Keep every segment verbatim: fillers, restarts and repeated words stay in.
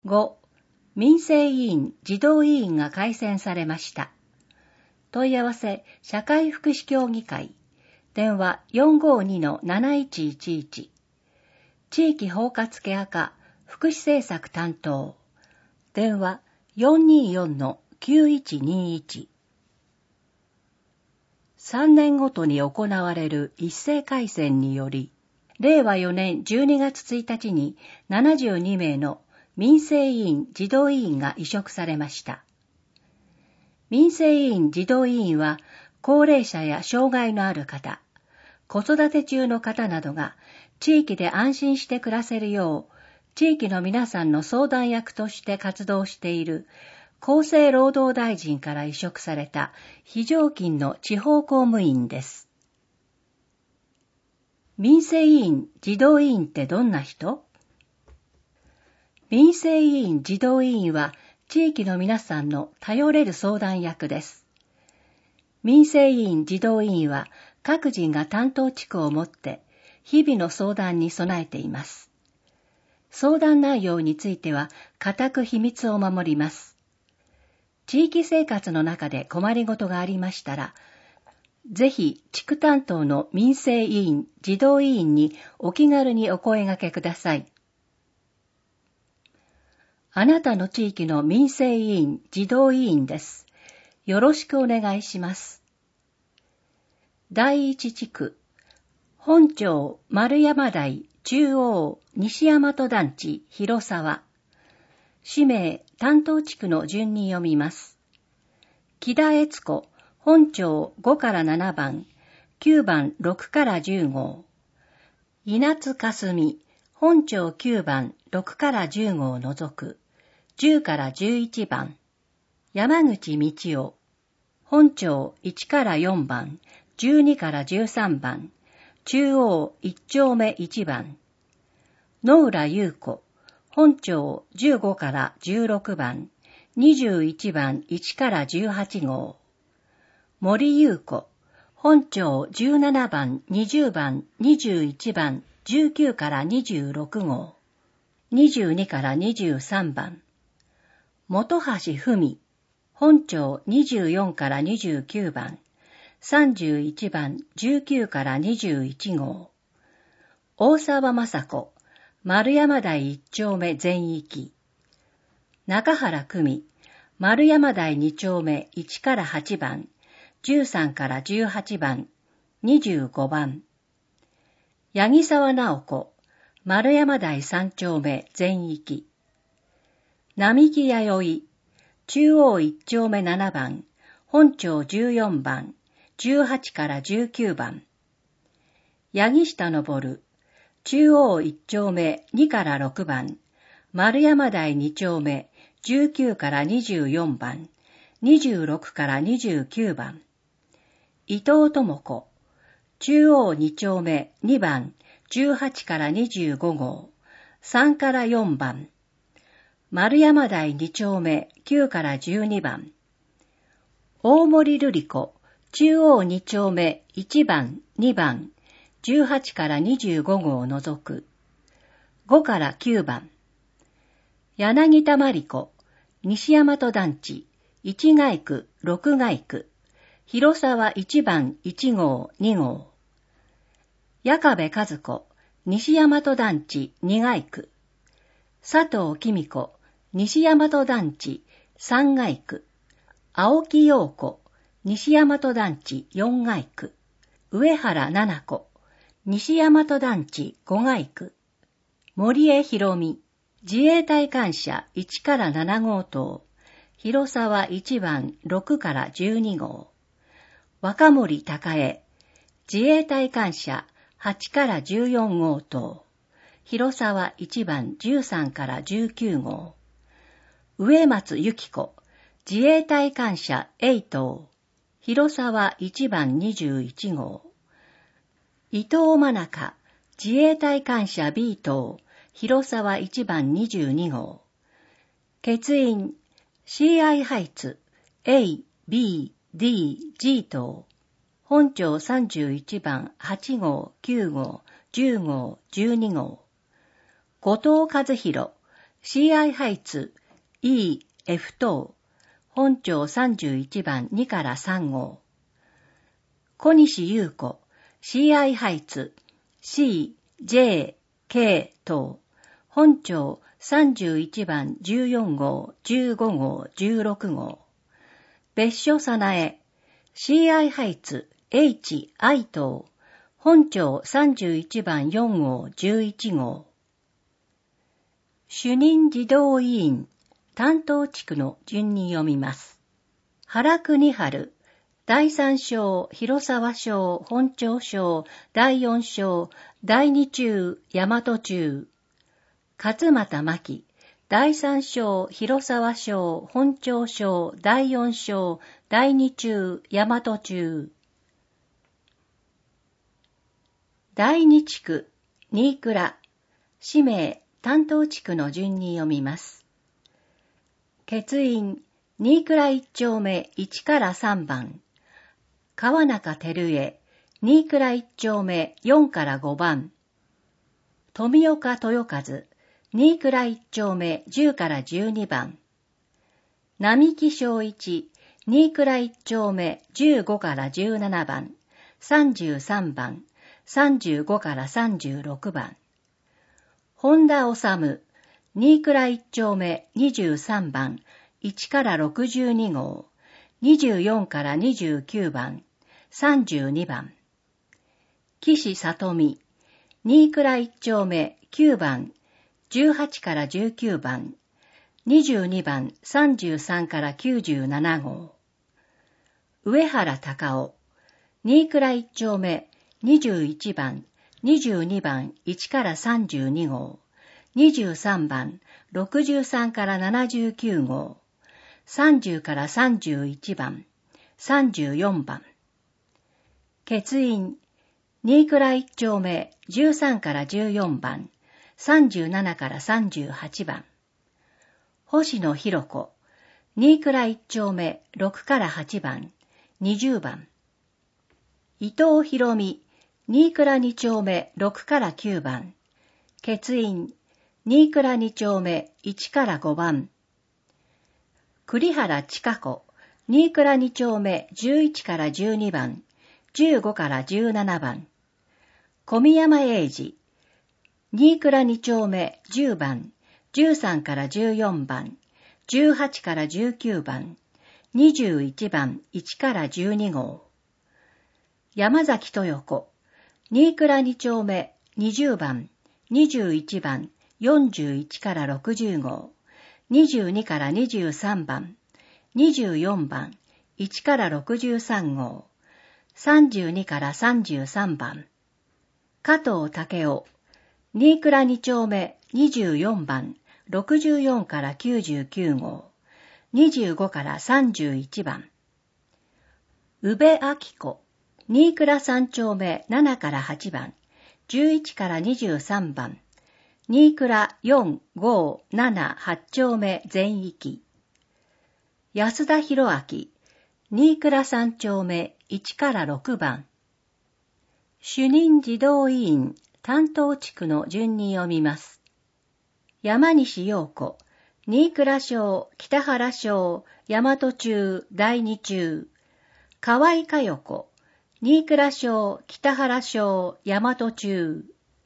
ご. 民生委員児童委員が改選されました。問い合わせ社会福祉協議会電話 よんごーにのなないちいちいち 地域包括ケア課福祉政策担当電話 よんにーよんのきゅういちにいち。さんねんごとに行われる一斉改選により、れいわよねんじゅうにがつついたちにななじゅうにめいの民生委員児童委員が委嘱されました。民生委員児童委員は、高齢者や障害のある方、子育て中の方などが地域で安心して暮らせるよう、地域の皆さんの相談役として活動している厚生労働大臣から委嘱された非常勤の地方公務員です。民生委員児童委員ってどんな人？民生委員児童委員は地域の皆さんの頼れる相談役です。民生委員児童委員は各人が担当地区を持って日々の相談に備えています。相談内容については固く秘密を守ります。地域生活の中で困りごとがありましたら、ぜひ地区担当の民生委員児童委員にお気軽にお声掛けください。あなたの地域の民生委員児童委員です。よろしくお願いします。第一地区、本町丸山台中央西大和団地広沢。氏名、担当地区の順に読みます。木田悦子、本町ごからななばん、きゅうばんろくからじゅうご。稲津かすみ、本町きゅうばんろくからじゅうごを除く、じゅうからじゅういちばん。山口道夫、本町いちからよんばん、じゅうにからじゅうさんばん、中央いちちょうめいちばん。野浦優子、本町じゅうごからじゅうろくばん、にじゅういちばんいちからじゅうはちごう。森優子、本町じゅうななばん、にじゅうばん、にじゅういちばん、じゅうきゅうからにじゅうろくごう。にじゅうにからにじゅうさんばん。本橋文、本町にじゅうよんからにじゅうきゅうばん、さんじゅういちばん、じゅうきゅうからにじゅういちごう。大沢雅子、丸山台いちちょうめ全域。中原久美、丸山台にちょうめいちからはちばん、じゅうさんからじゅうはちばん、にじゅうごばん。八木沢直子、丸山台さんちょうめ全域。並木弥生、中央いちちょうめななばん、本町じゅうよんばん、じゅうはちからじゅうきゅうばん。八木下昇、中央いちちょうめにからろくばん、丸山台にちょうめじゅうきゅうからにじゅうよんばん、にじゅうろくからにじゅうきゅうばん。伊藤智子、中央にちょうめにばん、じゅうはちからにじゅうごごう、さんからよんばん。丸山台にちょうめきゅうからじゅうにばん。大森瑠璃子、中央にちょうめいちばん、にばん、じゅうはちからにじゅうごごうを除く、ごからきゅうばん。柳田真理子、西大和団地、いち街区、ろく街区、広沢いちばんいちごう、にごう。矢壁和子、西大和団地、に街区、佐藤紀美子、西大和団地、さん街区、青木陽子、西大和団地、よん街区、上原七々子、西大和団地、ご街区、森江博美、自衛隊官舎いちからななごうとう、広沢いちばんろくからじゅうにごう、若森孝恵、自衛隊官舎はちからじゅうよんごうとう、広沢いちばんじゅうさんからじゅうきゅうごう、植松由紀子、自衛隊官舎はちとう、広沢いちばんにじゅういちごう、伊藤真中、自衛隊官舎 ビー 棟、広沢いちばんにじゅうにごう。欠員、シーアイ ハイツ、A、B、D、G 棟、本町さんじゅういちばんはちごう、きゅうごう、じゅうごう、じゅうにごう。後藤和弘、 シーアイ ハイツ E、F 等、本町さんじゅういちばんにからさん号。小西優子 シーアイ ハイツ C、J、K 等、本町さんじゅういちばんじゅうよん号、じゅうご号、じゅうろく号。別所さなえ シーアイ ハイツ H、I 等、本町さんじゅういちばんよん号、じゅういち号。主任児童委員、担当地区の順に読みます。原国春、だいさん章、広沢章、本町章、だいよん章、だいに中、大和中。勝俣真希、だいさん章、広沢章、本町章、だいよん章、だいに中、大和中。だいに地区、新倉、氏名、担当地区の順に読みます。欠員、新倉一丁目いちからさん番。川中照江、新倉一丁目よんからご番。富岡豊和、新倉一丁目じゅうからじゅうに番。並木正一、新倉一丁目じゅうごからじゅうなな番、さんじゅうさん番、さんじゅうごからさんじゅうろく番。本田治、新倉一丁目にじゅうさん番、いちからろくじゅうに号、にじゅうよんからにじゅうきゅう番、さんじゅうに番。岸里美、新倉一丁目きゅう番、じゅうはちからじゅうきゅう番、にじゅうに番、さんじゅうさんからきゅうじゅうなな号。上原隆夫、新倉一丁目にじゅういち番、にじゅうに番、いちからさんじゅうに号、にじゅうさん番、ろくじゅうさんからななじゅうきゅう号、さんじゅうからさんじゅういち番、さんじゅうよん番。欠員、新倉一丁目じゅうさんからじゅうよん番、さんじゅうななからさんじゅうはち番。星野博子、新倉一丁目ろくからはち番、にじゅう番。伊藤博美、新倉二丁目ろくからきゅう番。欠員、新倉二丁目いちからご番。栗原千佳子、新倉二丁目じゅういちからじゅうに番、じゅうごからじゅうなな番。小宮山英二、新倉二丁目じゅう番、じゅうさんからじゅうよん番、じゅうはちからじゅうきゅう番、にじゅういち番、いちからじゅうに号。山崎豊子、新倉二丁目にじゅう番、にじゅういち番、よんじゅういちからろくじゅう号、にじゅうにからにじゅうさん番、にじゅうよん番、いちからろくじゅうさん号、さんじゅうにからさんじゅうさん番。加藤武雄、新倉二丁目にじゅうよん番、ろくじゅうよんからきゅうじゅうきゅう号、にじゅうごからさんじゅういち番。宇部明子、新倉三丁目ななからはち番、じゅういちからにじゅうさん番、新倉よん、ご、なな、はち丁目全域。安田博明、新倉三丁目いちからろく番。主任児童委員、担当地区の順に読みます。山西陽子、新倉小、北原小、大和中、第二中。河合佳代子、新倉小、北原小、大和中。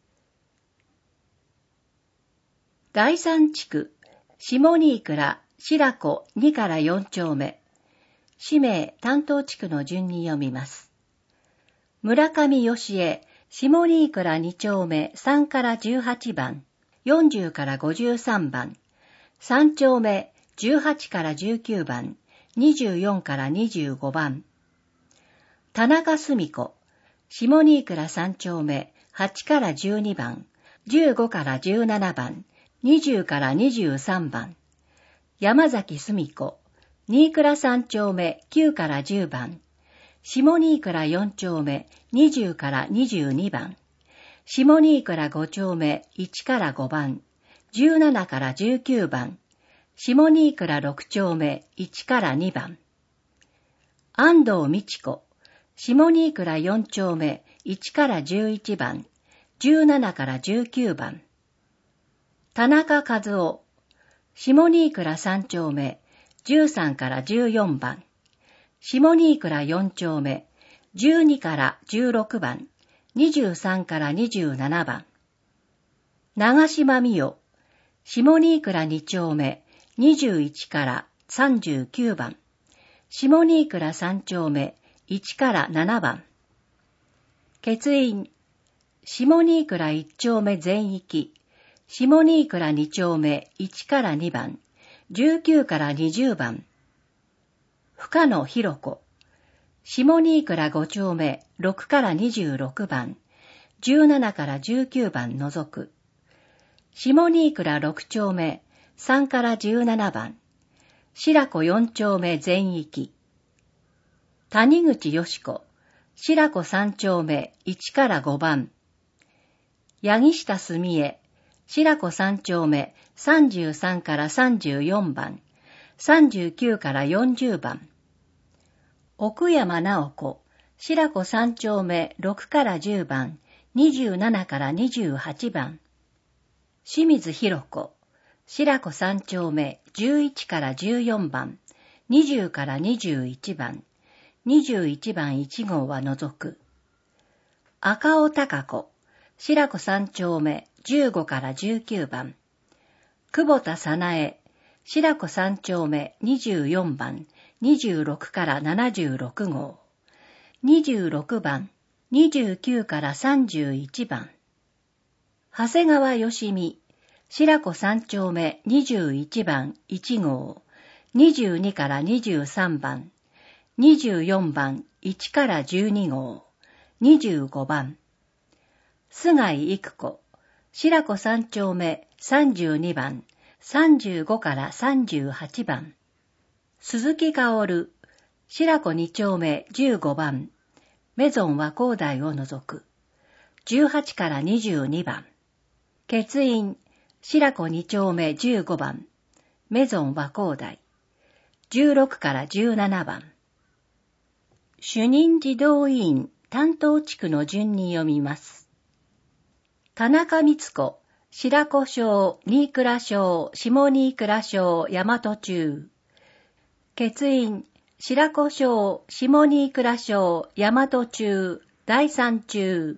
第三地区、下新倉、白子にからよん丁目。氏名、担当地区の順に読みます。村上義恵、下新倉に丁目さんからじゅうはち番、よんじゅうからごじゅうさん番、さん丁目じゅうはちからじゅうきゅう番、にじゅうよんからにじゅうご番。田中澄子、下新倉さん丁目はちからじゅうに番、じゅうごからじゅうなな番、にじゅうからにじゅうさん番。山崎澄子、新倉さん丁目きゅうからじゅう番、下新倉よん丁目にじゅうからにじゅうに番、下新倉ご丁目いちからご番、じゅうななからじゅうきゅう番、下新倉ろく丁目いちからに番。安藤美智子、下新倉よん丁目いちからじゅういち番、じゅうななからじゅうきゅう番。田中和夫、 下新倉さん丁目、じゅうさんからじゅうよんばん。下新倉よん丁目、じゅうにからじゅうろくばん、にじゅうさんからにじゅうななばん。長島美代、下新倉に丁目、にじゅういちからさんじゅうきゅうばん。下新倉さん丁目、いちからななばん。欠員、下新倉いち丁目全域、下新倉に丁目いちからにばん、じゅうきゅうからにじゅうばん。深野博子、下新倉ご丁目ろくからにじゅうろくばん、じゅうななからじゅうきゅうばん除く。下新倉ろく丁目さんからじゅうななばん、白子よん丁目全域。谷口よし子、白子さん丁目いちからごばん。八木下澄江、白子さん丁目さんじゅうさんからさんじゅうよんばん、さんじゅうきゅうからよんじゅうばん。奥山直子、白子さん丁目ろくからじゅうばん、にじゅうななからにじゅうはちばん。清水博子、白子さん丁目じゅういちからじゅうよんばん、にじゅうからにじゅういちばん、にじゅういちばんいち号は除く。赤尾貴子、白子さん丁目じゅうごからじゅうきゅうばん。久保田早苗、白子さん丁目にじゅうよんばん、にじゅうろくからななじゅうろく号。にじゅうろくばん、にじゅうきゅうからさんじゅういちばん。長谷川義美、白子さん丁目にじゅういちばんいち号、にじゅうにからにじゅうさんばん、にじゅうよんばんいちからじゅうに号、にじゅうごばん。菅井育子、白子さん丁目さんじゅうにばん、さんじゅうごからさんじゅうはちばん。鈴木薫、白子に丁目じゅうごばん、メゾン和光台を除く、じゅうはちからにじゅうにばん。欠員、白子に丁目じゅうごばん、メゾン和光台、じゅうろくからじゅうななばん。主任児童委員担当地区の順に読みます。田中光子、白子町、新倉町、下新倉町、大和中。欠員、白子町、下新倉町、大和中、第三中。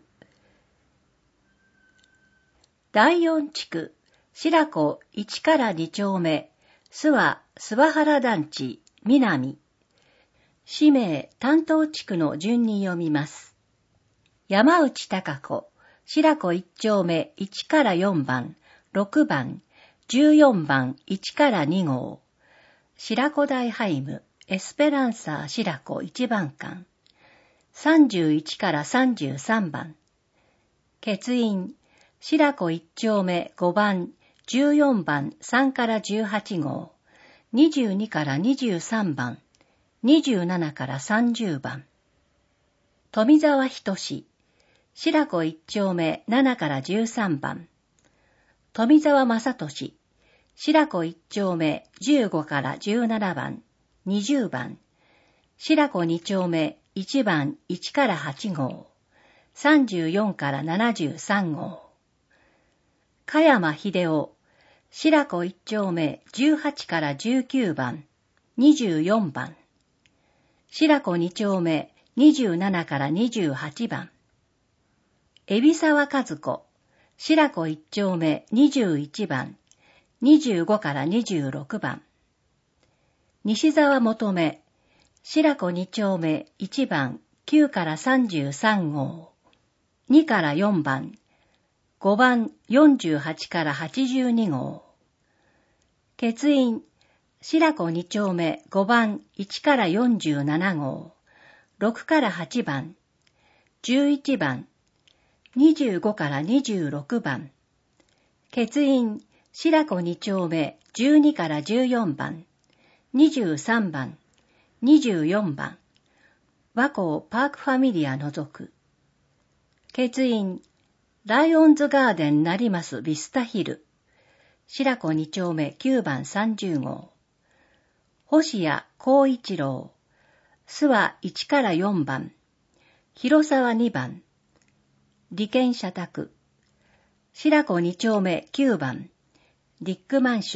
第四地区、白子いちからに丁目、諏訪、諏訪原団地、南。氏名、担当地区の順に読みます。山内貴子、白子いち丁目いちからよんばん、ろくばん、じゅうよんばんいちからに号。白子大ハイム、エスペランサー白子いちばん館。さんじゅういちからさんじゅうさんばん。欠員、白子いち丁目ごばん、じゅうよんばんさんからじゅうはち号。にじゅうにからにじゅうさんばん。にじゅうななからさんじゅうばん。富沢仁志、白子いち丁目ななからじゅうさんばん。富沢正俊、白子いち丁目じゅうごからじゅうななばん、にじゅうばん。白子に丁目いちばんいちからはち号、さんじゅうよんからななじゅうさん号。加山秀夫、白子いち丁目じゅうはちからじゅうきゅうばん、にじゅうよんばん。白子に丁目にじゅうななからにじゅうはちばん。海老沢和子、白子いち丁目にじゅういちばん、にじゅうごからにじゅうろくばん。西沢求め、白子に丁目いちばんきゅうからさんじゅうさん号、にからよんばん、ごばんよんじゅうはちからはちじゅうに号。欠員、白子に丁目ごばんいちからよんじゅうなな号、ろくからはちばん、じゅういちばん、にじゅうごからにじゅうろくばん。欠員、白子に丁目じゅうにからじゅうよんばん、にじゅうさんばん、にじゅうよんばん。和光パークファミリア除く。欠員、ライオンズガーデン成増ビスタヒル、白子に丁目きゅうばんさんじゅう号。星谷光一郎、諏訪いちからよんばん、広沢にばん。利権社宅、白子に丁目きゅうばん、ディックマンション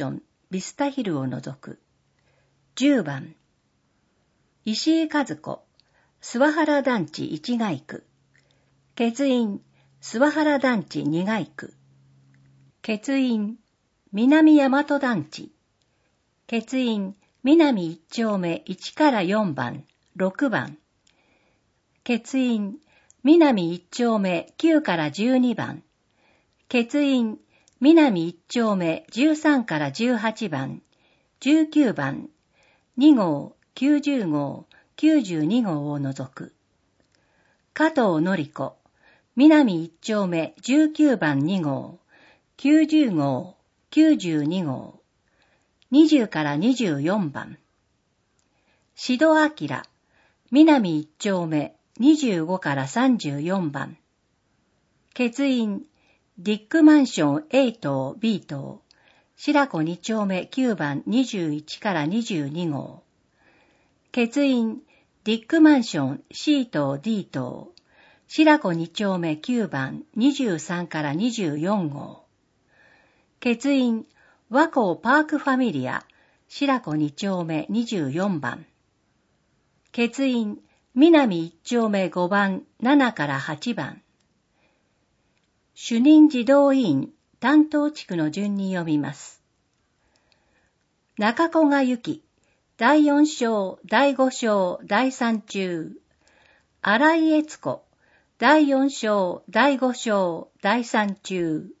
ビスタヒルを除く。じゅうばん、石井和子、諏訪原団地一街区。欠員、諏訪原団地二街区。欠員、南大和団地。欠員、南一丁目いちからよんばん、ろくばん。欠員、南一丁目きゅうからじゅうにばん。欠員、南一丁目じゅうさんからじゅうはちばん、じゅうきゅうばん、に号、きゅうじゅう号、きゅうじゅうに号を除く。加藤典子、南一丁目じゅうきゅうばんに号、きゅうじゅう号、きゅうじゅうに号、にじゅうからにじゅうよんばん。志戸明、南一丁目にじゅうごからさんじゅうよんばん。欠員、ディックマンション A 棟 B 棟、白子に丁目きゅうばんにじゅういちからにじゅうに号。欠員、ディックマンション C 棟 D 棟、白子に丁目きゅうばんにじゅうさんからにじゅうよん号。欠員、和光パークファミリア、白子に丁目にじゅうよんばん。欠員、南いち丁目ごばん、ななからはちばん。主任児童委員、担当地区の順に読みます。中古賀由紀、だいよん章、だいご章、だいさん中。新井悦子、だいよん章、だいご章、だいさん中。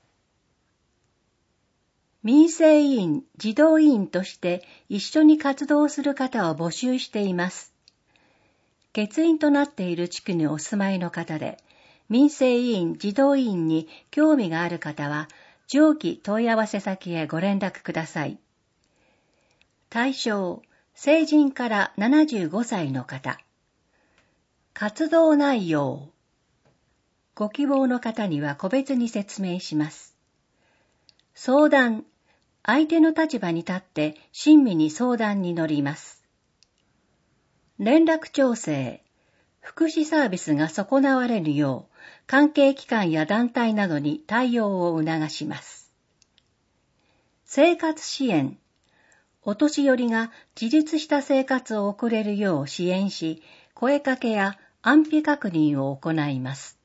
民生委員、児童委員として一緒に活動する方を募集しています。欠員となっている地区にお住まいの方で、民生委員、児童委員に興味がある方は、上記問い合わせ先へご連絡ください。対象、成人からななじゅうごさいの方。活動内容。ご希望の方には個別に説明します。相談。相手の立場に立って親身に相談に乗ります。連絡調整。福祉サービスが損なわれるよう、関係機関や団体などに対応を促します。生活支援。お年寄りが自立した生活を送れるよう支援し、声かけや安否確認を行います。